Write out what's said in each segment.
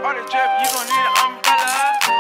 water drip, you gon' need an umbrella.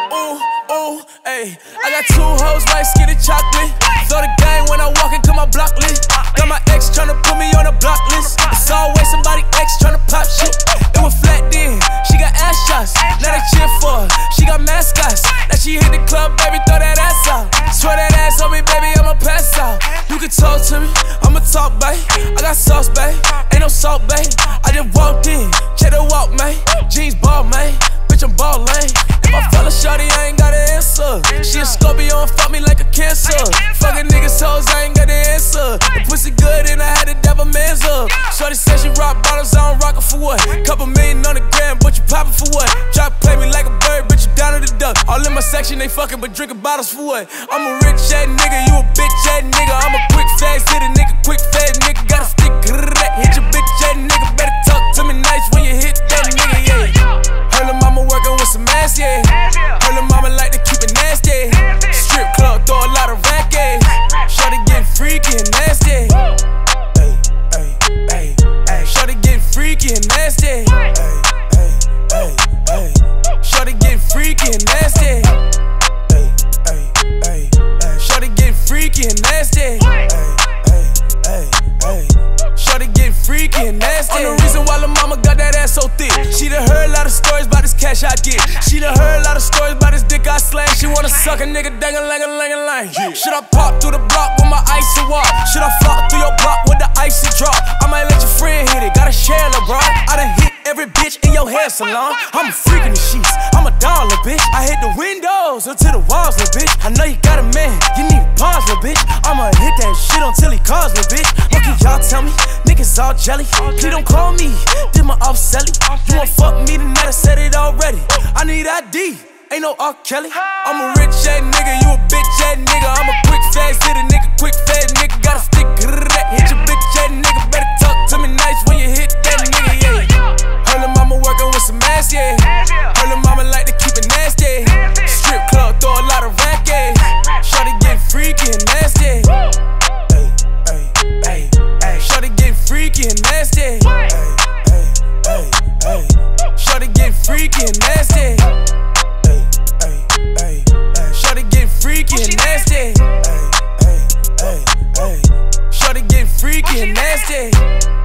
Ooh, ooh, ayy. I got 2 hoes like skinny chocolate. Throw the game when I walk into my block list. Got my ex tryna put me on a block list. It's always somebody ex tryna pop shit. It was flat then, she got ass shots. Now they cheer for her, she got mascots. Now she hit the club, baby, throw that ass out. Swear that ass on me, baby, I'ma pass out. You can talk to me, I'ma talk, babe. I got sauce, babe, ain't no salt, babe. I just walked in, check the walk, man. Jeans ball, man, bitch, I'm ballin'. If I fell a shorty, I ain't got an answer. She a Scorpio and fuck me like a cancer. Fucking niggas hoes, I ain't got the answer. The pussy good and I had to dab a man's up. Shorty said she rock bottles, I don't rock her for what? Couple million on the gram, but you poppin' for what? Try to play me like a bird, but you down to the duck. All in my section, they fucking but drinking bottles for what? I'm a rich ass nigga, you a bitch ass nigga. I'm a quick fast hitter nigga, quick fast nigga. Gotta stick, hit your bitch ass nigga. Better talk to me nice when you hit that nigga, yeah. Her lil' mama working with some ass, yeah. Her lil' mama like to keep it nasty. Strip club, throw a lot of rack, yeah. Shorty getting freaky and nasty. Ay, ay, ay, ay. Shorty getting freaky and nasty. Ay, ay, ay, ay. Shorty getting freaky and nasty. Ay, ay, ay, ay. Shorty getting freaky and nasty. Ay, ay, ay, ay. Shorty getting freaky and nasty. On the reason why lil' mama got that ass so thick. She done heard a lot of stories about this cash I get. She done heard a lot of stories about this dick I slang. She wanna suck a nigga dang-a-lang-a-lang-a-lang. Should I pop through the block with my icy walk? Should I flop through your block with the icy drop? I might let your friend hit it, gotta share LeBron. I done hit every bitch in your hair salon. I'm a freak in the sheets, I'm a doll, little bitch. I hit the windows until the walls, little bitch. I know you got a man, you need pause, little bitch. I'ma hit that shit until he calls, little bitch. What can y'all tell me? Niggas all jelly. Please don't call me, did my off-selly. You won't fuck me tonight, I said it already. I need ID, ain't no R. Kelly. I'm a rich ass nigga, you a bitch ass nigga. I'm a quick fast hitter nigga, quick fast nigga. Gotta stick, hit your bitch ass nigga. Better talk to me nice when you hit that nigga, yeah. Her lil' mama working with some ass, yeah. Her lil' mama like to keep it nasty. Strip club, throw a lot of rack, yeah. Shorty getting freaky and nasty. Ay, ay, ay, ay. Shorty getting freaky and nasty. Ay, ay, ay, ay. Shorty getting freaky and nasty. Ay, ay, ay, ay. Shorty getting freaky and nasty. Ay, ay, ay, ay. Shorty getting freaky and nasty.